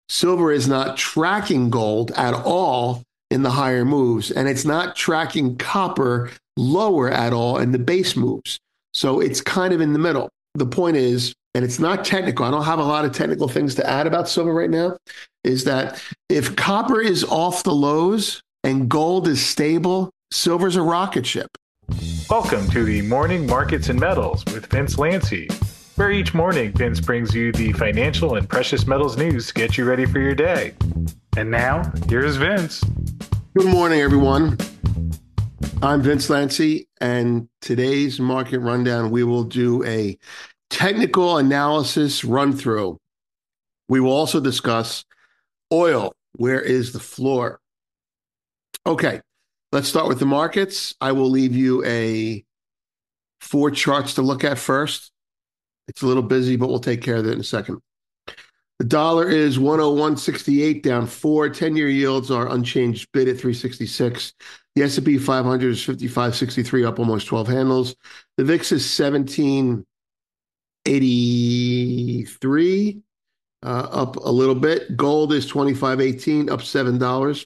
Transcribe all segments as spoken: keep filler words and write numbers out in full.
Silver is not tracking gold at all in the higher moves, and it's not tracking copper lower at all in the base moves. So it's kind of in the middle. The point is, and it's not technical, I don't have a lot of technical things to add about silver right now, is that if copper is off the lows and gold is stable, silver's a rocket ship. Welcome to the Morning Markets and Metals with Vince Lanci, where each morning Vince brings you the financial and precious metals news to get you ready for your day. And now, here's Vince. Good morning, everyone. I'm Vince Lanci, and today's market rundown, we will do a technical analysis run through. We will also discuss oil. Where is the floor? Okay, let's start with the markets. I will leave you a four charts to look at first. It's a little busy, but we'll take care of it in a second. The dollar is one oh one sixty-eight, down four. ten-year yields are unchanged, bid at three sixty-six. The S and P five hundred is fifty-five sixty-three, up almost twelve handles. The V I X is seventeen eighty-three, uh, up a little bit. Gold is twenty-five eighteen, up seven dollars.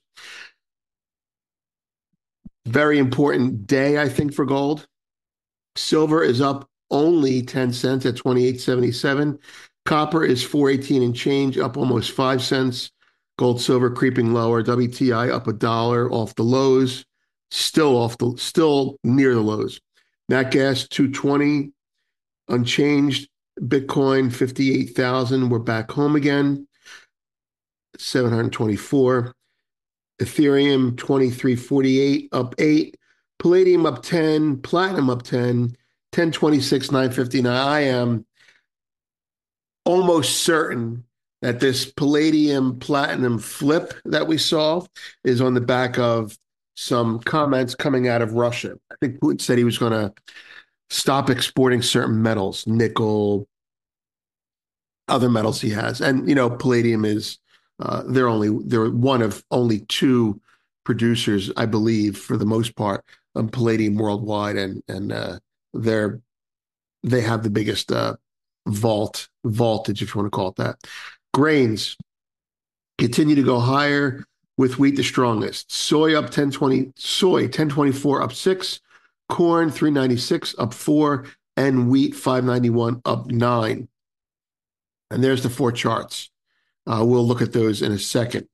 Very important day, I think, for gold. Silver is up only ten cents at twenty-eight seventy-seven. Copper is four eighteen and change, up almost five cents. Gold, silver creeping lower. W T I up a dollar off the lows, still off the, still near the lows. Nat gas two twenty, unchanged. Bitcoin fifty-eight thousand. We're back home again. seven hundred twenty-four. Ethereum twenty-three forty-eight, up eight. Palladium up ten. Platinum up ten. ten twenty-six, nine fifty-nine. I am almost certain that this palladium platinum flip that we saw is on the back of some comments coming out of Russia. I think Putin said he was going to stop exporting certain metals, nickel, other metals he has. And, you know, palladium is, uh, they're only, they're one of only two producers, I believe, for the most part, of palladium worldwide. And, and, uh, they're, they have the biggest, uh, vault, voltage, if you want to call it that. Grains continue to go higher, with wheat the strongest. Soy up ten twenty, soy ten twenty-four up six, corn three ninety-six up four, and wheat five ninety-one up nine. And there's the four charts. Uh, we'll look at those in a second.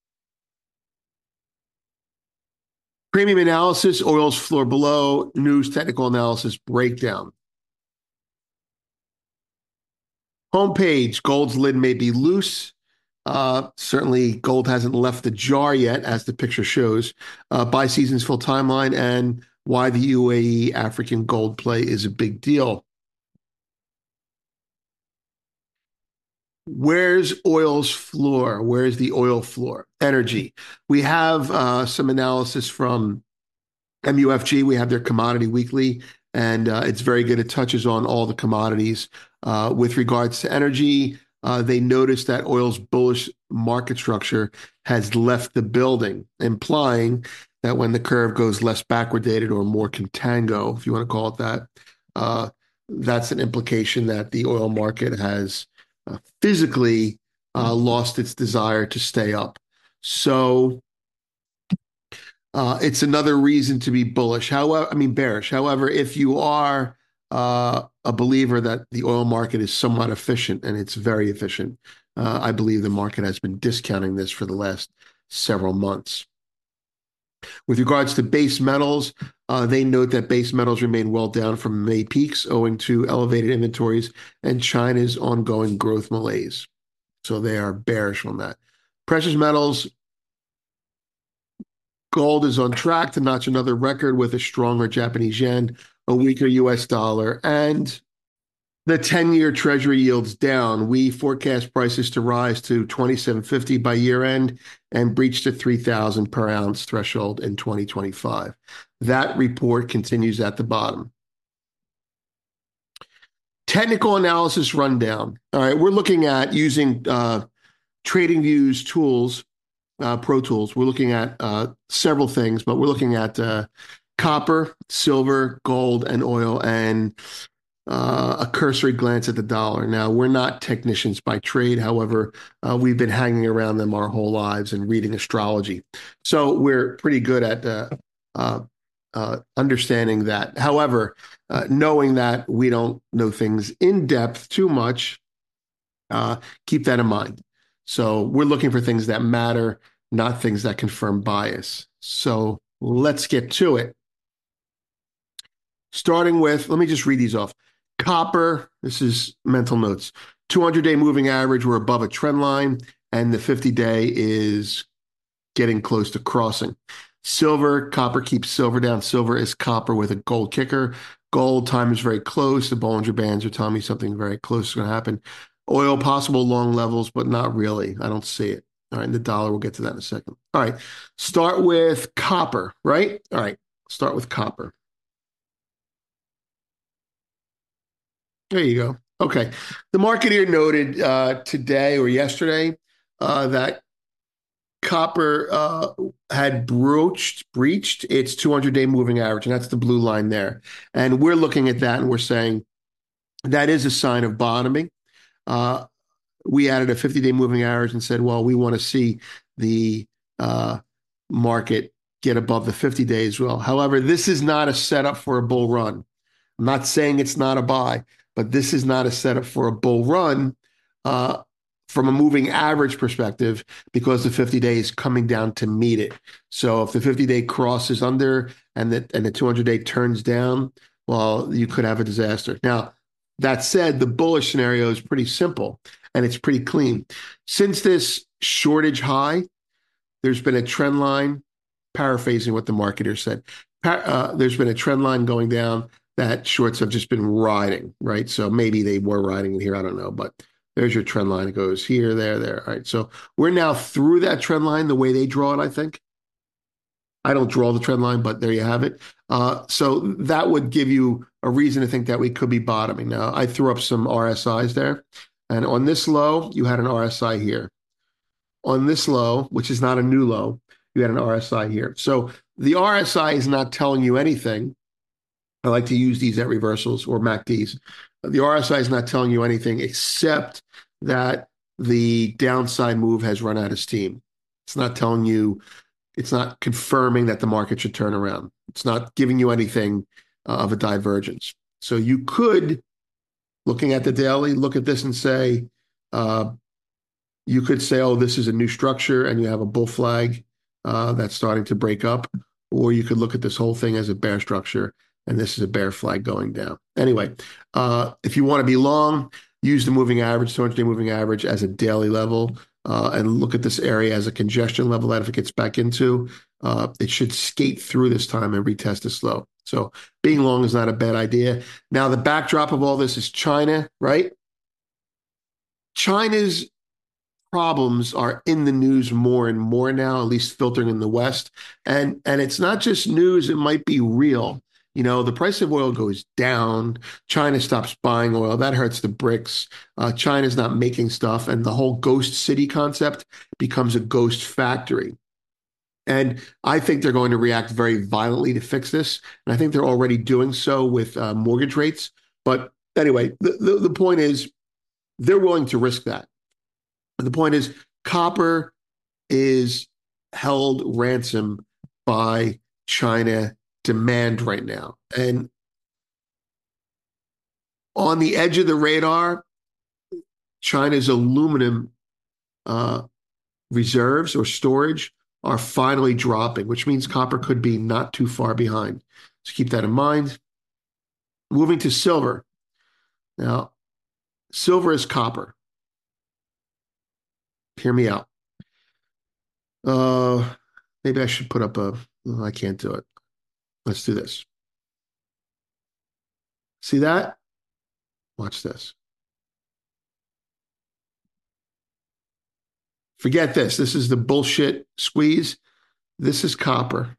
Premium analysis, oil's floor below, news technical analysis breakdown. Homepage, gold's lid may be loose. Uh, certainly, gold hasn't left the jar yet, as the picture shows. Uh, buy season's full timeline and why the U A E African gold play is a big deal. Where's oil's floor? Where's the oil floor? Energy. We have uh, some analysis from M U F G. We have their commodity weekly, and uh, it's very good. It touches on all the commodities. Uh, with regards to energy, uh, they noticed that oil's bullish market structure has left the building, implying that when the curve goes less backwardated or more contango, if you want to call it that, uh, that's an implication that the oil market has uh, physically uh, lost its desire to stay up. So uh, it's another reason to be bullish. However, I mean bearish. However, if you are uh, a believer that the oil market is somewhat efficient, and it's very efficient, uh, I believe the market has been discounting this for the last several months. With regards to base metals, uh, they note that base metals remain well down from May peaks owing to elevated inventories and China's ongoing growth malaise. So they are bearish on that. Precious metals, gold is on track to notch another record with a stronger Japanese yen, a weaker U S dollar, and the ten-year Treasury yields down. We forecast prices to rise to twenty-seven fifty by year end and breach the three thousand per ounce threshold in twenty twenty-five. That report continues at the bottom. Technical analysis rundown. All right, we're looking at using uh, TradingView's tools, uh, Pro Tools. We're looking at uh, several things, but we're looking at uh, copper, silver, gold, and oil. And uh, a cursory glance at the dollar. Now, we're not technicians by trade. However, uh, we've been hanging around them our whole lives and reading astrology. So we're pretty good at uh, uh, uh, understanding that. However, uh, knowing that we don't know things in depth too much, uh, keep that in mind. So we're looking for things that matter, not things that confirm bias. So let's get to it. Starting with, let me just read these off. Copper, this is mental notes. two hundred day moving average, we're above a trend line, and the fifty day is getting close to crossing. Silver, copper keeps silver down. Silver is copper with a gold kicker. Gold, time is very close. The Bollinger Bands are telling me something very close is going to happen. Oil, possible long levels, but not really. I don't see it. All right, and the dollar, we'll get to that in a second. All right, start with copper, right? All right, start with copper. There you go. Okay. The market here noted uh, today or yesterday uh, that copper uh, had broached, breached its two hundred day moving average, and that's the blue line there. And we're looking at that and we're saying that is a sign of bottoming. Uh, we added a fifty day moving average and said, well, we want to see the uh, market get above the fifty days. Well, however, this is not a setup for a bull run. I'm not saying it's not a buy, but this is not a setup for a bull run uh, from a moving average perspective because the fifty day is coming down to meet it. So if the fifty day crosses under and the, and the two hundred day turns down, well, you could have a disaster. Now, that said, the bullish scenario is pretty simple and it's pretty clean. Since this shortage high, there's been a trend line, paraphrasing what the marketer said, uh, there's been a trend line going down that shorts have just been riding, right? So maybe they were riding in here, I don't know, but there's your trend line. It goes here, there, there. All right, so we're now through that trend line the way they draw it, I think. I don't draw the trend line, but there you have it. Uh, so that would give you a reason to think that we could be bottoming. Now, I threw up some R S Is there, and on this low, you had an R S I here. On this low, which is not a new low, you had an R S I here. So the R S I is not telling you anything. I like to use these at reversals or M A C Ds. The R S I is not telling you anything except that the downside move has run out of steam. It's not telling you, it's not confirming that the market should turn around. It's not giving you anything uh, of a divergence. So you could, looking at the daily, look at this and say, uh, you could say, oh, this is a new structure and you have a bull flag uh, that's starting to break up. Or you could look at this whole thing as a bear structure and this is a bear flag going down. Anyway, uh, if you want to be long, use the moving average, two hundred day moving average as a daily level uh, and look at this area as a congestion level that if it gets back into, uh, it should skate through this time and retest this low. So being long is not a bad idea. Now, the backdrop of all this is China, right? China's problems are in the news more and more now, at least filtering in the West. And, and it's not just news, it might be real. You know, the price of oil goes down. China stops buying oil. That hurts the BRICS. Uh, China's not making stuff. And the whole ghost city concept becomes a ghost factory. And I think they're going to react very violently to fix this. And I think they're already doing so with uh, mortgage rates. But anyway, the, the, the point is they're willing to risk that. The point is copper is held ransom by China demand right now. And on the edge of the radar, China's aluminum uh, reserves or storage are finally dropping, which means copper could be not too far behind. So keep that in mind. Moving to silver. Now, silver is copper. Hear me out. Uh, maybe I should put up a, oh, I can't do it. Let's do this. See that? Watch this. Forget this. This is the bullshit squeeze. This is copper.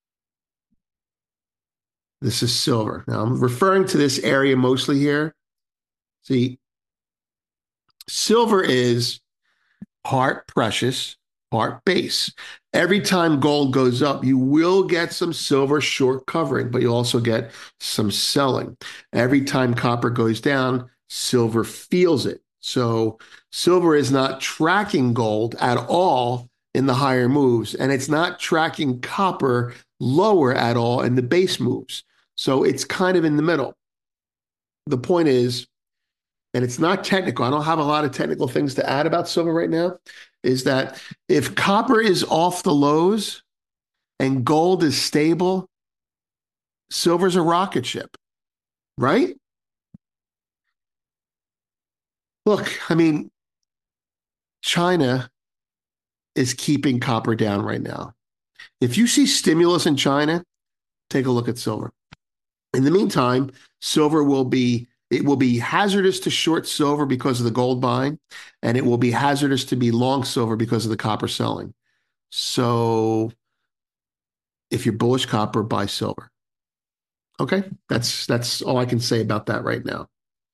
This is silver. Now, I'm referring to this area mostly here. See, silver is part precious, heart base. Every time gold goes up, you will get some silver short covering, but you also get some selling. Every time copper goes down, silver feels it. So silver is not tracking gold at all in the higher moves, and it's not tracking copper lower at all in the base moves. So it's kind of in the middle. The point is, and it's not technical, I don't have a lot of technical things to add about silver right now, is that if copper is off the lows and gold is stable, silver's a rocket ship, right? Look, I mean, China is keeping copper down right now. If you see stimulus in China, take a look at silver. In the meantime, silver will be, it will be hazardous to short silver because of the gold buying, and it will be hazardous to be long silver because of the copper selling. So if you're bullish copper, buy silver. Okay, that's that's all I can say about that right now.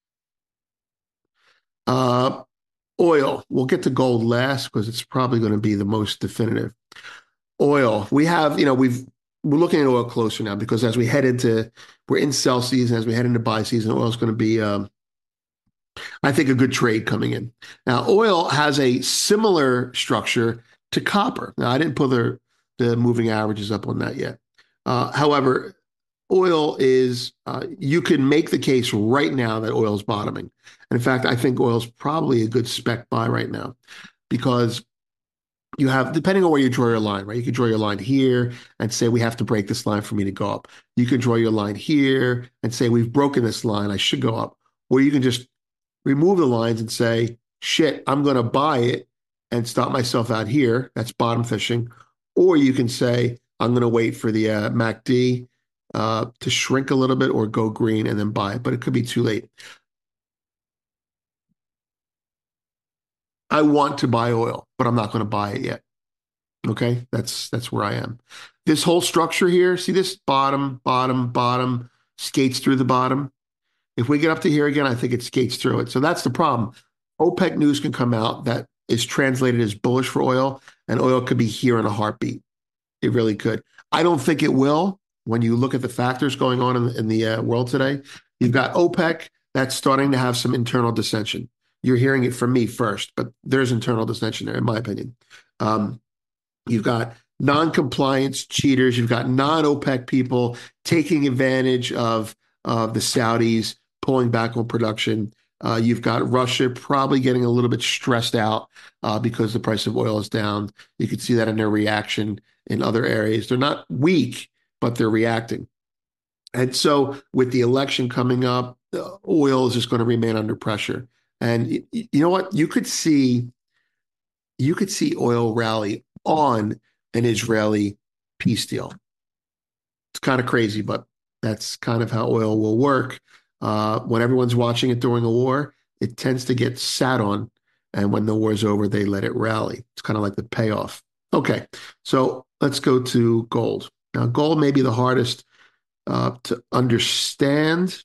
Uh, oil, we'll get to gold last because it's probably going to be the most definitive. Oil, we have, you know, we've we're looking at oil closer now because as we head into, we're in sell season, as we head into buy season, oil is going to be, um, I think, a good trade coming in. Now, oil has a similar structure to copper. Now, I didn't put the, the moving averages up on that yet. Uh, however, oil is, uh, you can make the case right now that oil is bottoming. And in fact, I think oil is probably a good spec buy right now because you have, depending on where you draw your line, right? You can draw your line here and say, we have to break this line for me to go up. You can draw your line here and say, we've broken this line, I should go up. Or you can just remove the lines and say, shit, I'm going to buy it and stop myself out here. That's bottom fishing. Or you can say, I'm going to wait for the uh, M A C D uh, to shrink a little bit or go green and then buy it. But it could be too late. I want to buy oil, but I'm not going to buy it yet. Okay, that's that's where I am. This whole structure here, see this bottom, bottom, bottom, skates through the bottom. If we get up to here again, I think it skates through it. So that's the problem. OPEC news can come out that is translated as bullish for oil, and oil could be here in a heartbeat. It really could. I don't think it will. When you look at the factors going on in the, in the uh, world today, you've got OPEC that's starting to have some internal dissension. You're hearing it from me first, but there's internal dissension there, in my opinion. Um, you've got non-compliance cheaters. You've got non-OPEC people taking advantage of, of the Saudis pulling back on production. Uh, you've got Russia probably getting a little bit stressed out uh, because the price of oil is down. You can see that in their reaction in other areas. They're not weak, but they're reacting. And so with the election coming up, uh, oil is just going to remain under pressure. And you, you know what? You could see, you could see oil rally on an Israeli peace deal. It's kind of crazy, but that's kind of how oil will work. Uh, when everyone's watching it during a war, it tends to get sat on. And when the war's over, they let it rally. It's kind of like the payoff. Okay, so let's go to gold. Now, gold may be the hardest uh, to understand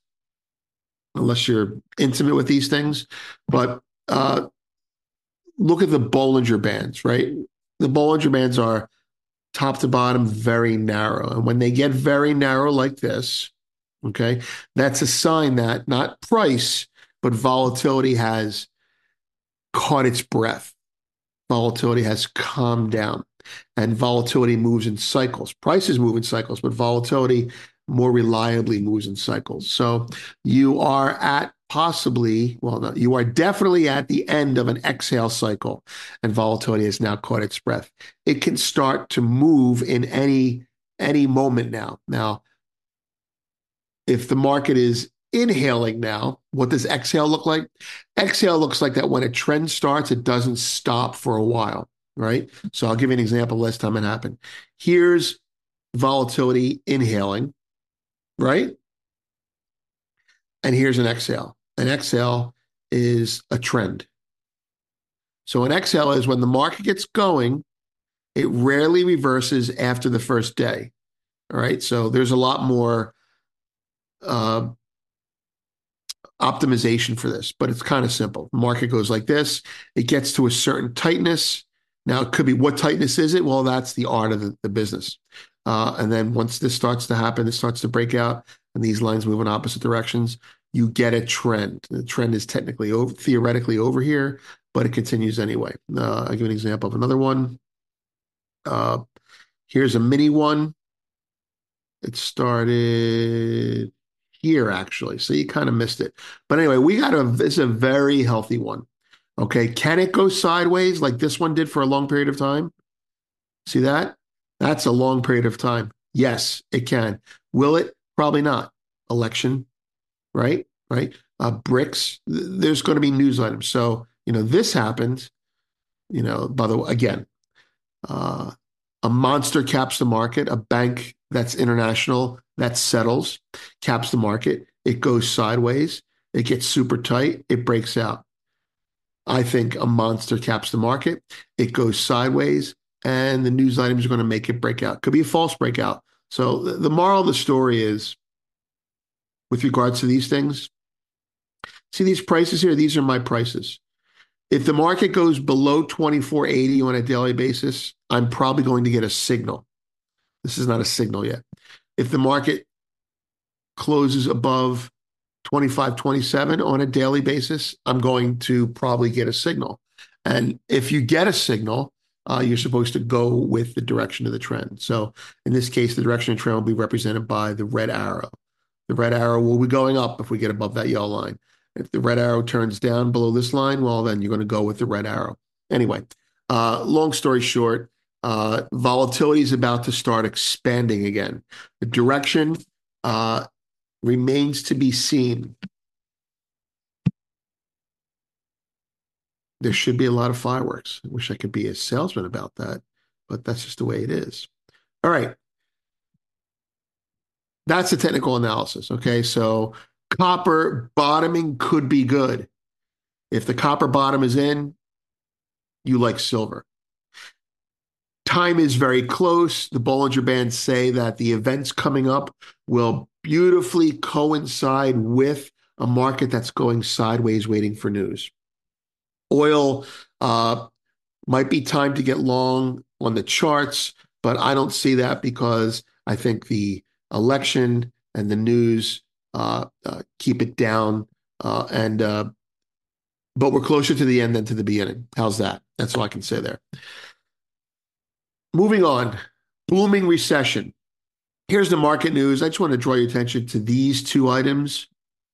unless you're intimate with these things. But uh, look at the Bollinger Bands, right? The Bollinger Bands are top to bottom, very narrow. And when they get very narrow like this, okay, that's a sign that not price, but volatility has caught its breath. Volatility has calmed down. And volatility moves in cycles. Prices move in cycles, but volatility more reliably moves in cycles. So you are at possibly, well, no, you are definitely at the end of an exhale cycle, and volatility has now caught its breath. It can start to move in any any moment now. Now, if the market is inhaling now, what does exhale look like? Exhale looks like that when a trend starts, it doesn't stop for a while, right? So I'll give you an example last time it happened. Here's volatility inhaling, right? And here's an exhale. An exhale is a trend. So an exhale is when the market gets going, it rarely reverses after the first day. All right. So there's a lot more uh, optimization for this, but it's kind of simple. The market goes like this. It gets to a certain tightness. Now, it could be what tightness is it? Well, that's the art of the, the business. Uh, and then once this starts to happen, this starts to break out, and these lines move in opposite directions, you get a trend. The trend is technically over, theoretically over here, but it continues anyway. Uh, I'll give you an example of another one. Uh, here's a mini one. It started here, actually. So you kind of missed it. But anyway, we got a, it's a very healthy one. Okay. Can it go sideways like this one did for a long period of time? See that? That's a long period of time. Yes, it can. Will it? Probably not. Election, right? Right. Uh, BRICS, th- there's going to be news items. So, you know, this happened, you know, by the way, again, uh, a monster caps the market, a bank that's international that settles, caps the market. It goes sideways. It gets super tight. It breaks out. I think a monster caps the market. It goes sideways, and the news items are going to make it break out. Could be a false breakout. So the, the moral of the story is, with regards to these things, see these prices here? These are my prices. If the market goes below twenty-four eighty on a daily basis, I'm probably going to get a signal. This is not a signal yet. If the market closes above twenty-five twenty-seven on a daily basis, I'm going to probably get a signal. And if you get a signal, uh, you're supposed to go with the direction of the trend. So in this case, the direction of the trend will be represented by the red arrow. The red arrow will be going up if we get above that yellow line. If the red arrow turns down below this line, well, then you're going to go with the red arrow. Anyway, uh, long story short, uh, volatility is about to start expanding again. The direction uh, remains to be seen. There should be a lot of fireworks. I wish I could be a salesman about that, but that's just the way it is. All right. That's the technical analysis. Okay. So copper bottoming could be good. If the copper bottom is in, you like silver. Time is very close. The Bollinger Bands say that the events coming up will beautifully coincide with a market that's going sideways waiting for news. Oil uh, might be time to get long on the charts, but I don't see that because I think the election and the news uh, uh, keep it down. Uh, and uh, but we're closer to the end than to the beginning. How's that? That's all I can say there. Moving on, booming recession. Here's the market news. I just want to draw your attention to these two items.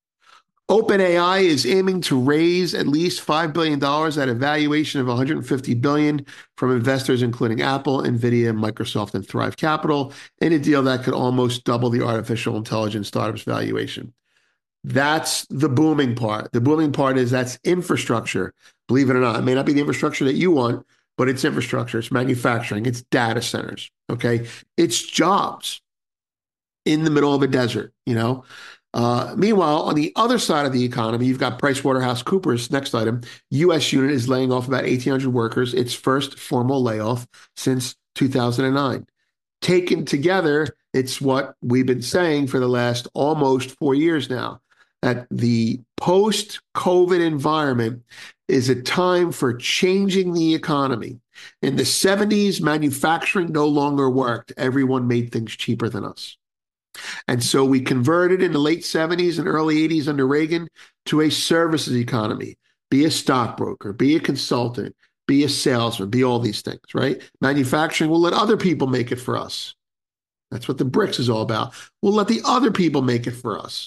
OpenAI is aiming to raise at least five billion dollars at a valuation of one hundred fifty billion dollars from investors including Apple, NVIDIA, Microsoft, and Thrive Capital in a deal that could almost double the artificial intelligence startup's valuation. That's the booming part. The booming part is that's infrastructure. Believe it or not, it may not be the infrastructure that you want, but it's infrastructure, it's manufacturing, it's data centers, okay? It's jobs in the middle of a desert, you know? Uh, meanwhile, on the other side of the economy, you've got PricewaterhouseCoopers, next item. U S unit is laying off about eighteen hundred workers, its first formal layoff since two thousand nine. Taken together, it's what we've been saying for the last almost four years now, that the post-COVID environment is a time for changing the economy. In the seventies, manufacturing no longer worked. Everyone made things cheaper than us. And so we converted in the late seventies and early eighties under Reagan to a services economy. Be a stockbroker, be a consultant, be a salesman, be all these things, right? Manufacturing, we'll let other people make it for us. That's what the BRICS is all about. We'll let the other people make it for us.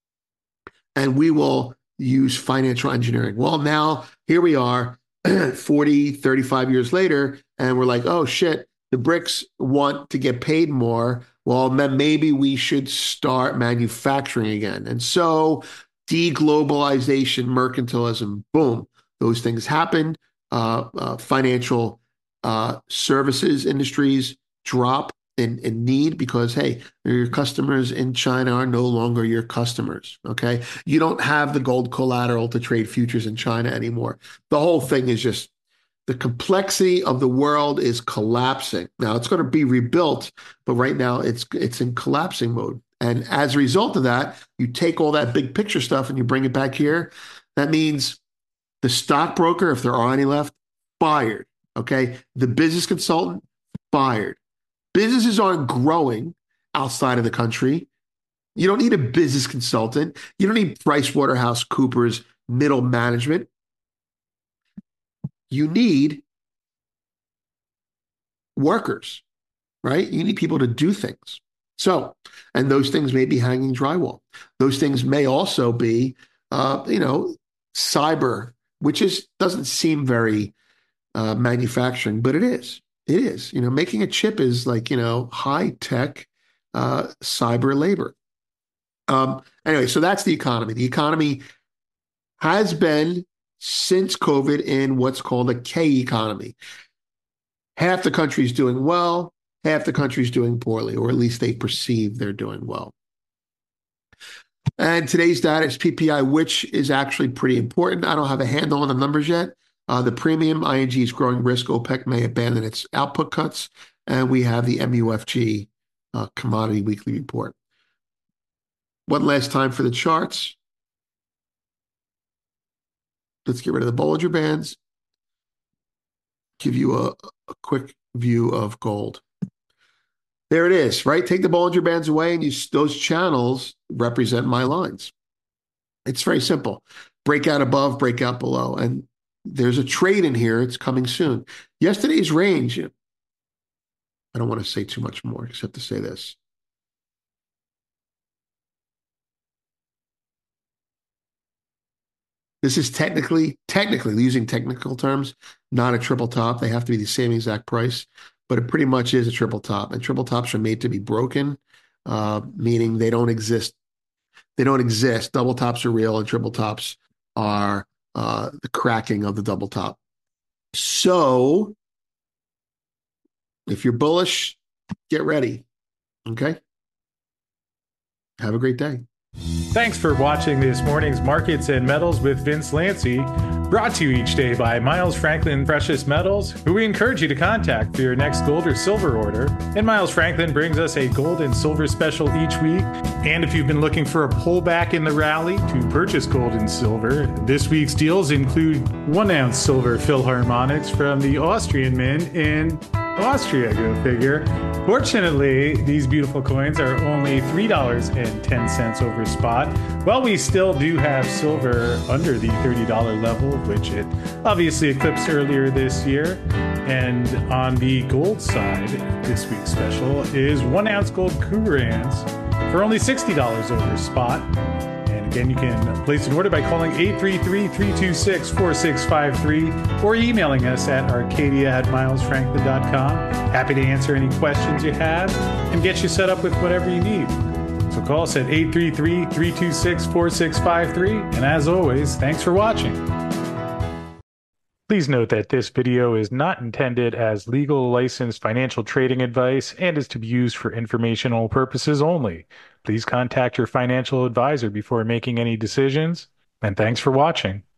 And we will use financial engineering. Well, now here we are forty, thirty-five years later, and we're like, oh shit, the BRICS want to get paid more. Well, then maybe we should start manufacturing again. And so deglobalization, mercantilism, boom, those things happened. Uh, uh, financial uh, services industries drop in, in need because, hey, your customers in China are no longer your customers, okay? You don't have the gold collateral to trade futures in China anymore. The whole thing is just, the complexity of the world is collapsing. Now, it's going to be rebuilt, but right now it's it's in collapsing mode. And as a result of that, you take all that big picture stuff and you bring it back here. That means the stockbroker, if there are any left, fired. Okay. The business consultant fired. Businesses aren't growing outside of the country. You don't need a business consultant. You don't need PricewaterhouseCoopers middle management. You need workers, right? You need people to do things. So, and those things may be hanging drywall. Those things may also be, uh, you know, cyber, which is doesn't seem very uh, manufacturing, but it is. It is. You know, making a chip is like, you know, high tech uh, cyber labor. Um, anyway, so that's the economy. The economy has been since COVID in what's called a K economy. Half the country's doing well, half the country's doing poorly, or at least they perceive they're doing well. And today's data is P P I, which is actually pretty important. I don't have a handle on the numbers yet. Uh, the premium, I N G's growing risk, OPEC may abandon its output cuts, and we have the M U F G uh, commodity weekly report. One last time for the charts. Let's get rid of the Bollinger Bands. Give you a, a quick view of gold. There it is, right? Take the Bollinger Bands away and you, those channels represent my lines. It's very simple. Breakout above, breakout below. And there's a trade in here. It's coming soon. Yesterday's range, I don't want to say too much more except to say this. This is technically, technically, using technical terms, not a triple top. They have to be the same exact price, but it pretty much is a triple top. And triple tops are made to be broken, uh, meaning they don't exist. They don't exist. Double tops are real, and triple tops are uh, the cracking of the double top. So, if you're bullish, get ready. Okay? Have a great day. Thanks for watching this morning's Markets and Metals with Vince Lanci, brought to you each day by Miles Franklin Precious Metals, who we encourage you to contact for your next gold or silver order. And Miles Franklin brings us a gold and silver special each week. And if you've been looking for a pullback in the rally to purchase gold and silver, this week's deals include one ounce silver Philharmonics from the Austrian Mint in Austria, go figure. Fortunately, these beautiful coins are only three dollars and ten cents over spot, while we still do have silver under the thirty dollar level, which it obviously eclipsed earlier this year. And on the gold side, this week's special is one ounce gold Cougarans for only sixty dollars over spot. Again, you can place an order by calling eight three three, three two six, four six five three or emailing us at arcadia at miles franklin dot com. Happy to answer any questions you have and get you set up with whatever you need. So call us at eight three three, three two six, four six five three. And as always, thanks for watching. Please note that this video is not intended as legal licensed financial trading advice and is to be used for informational purposes only. Please contact your financial advisor before making any decisions, and thanks for watching.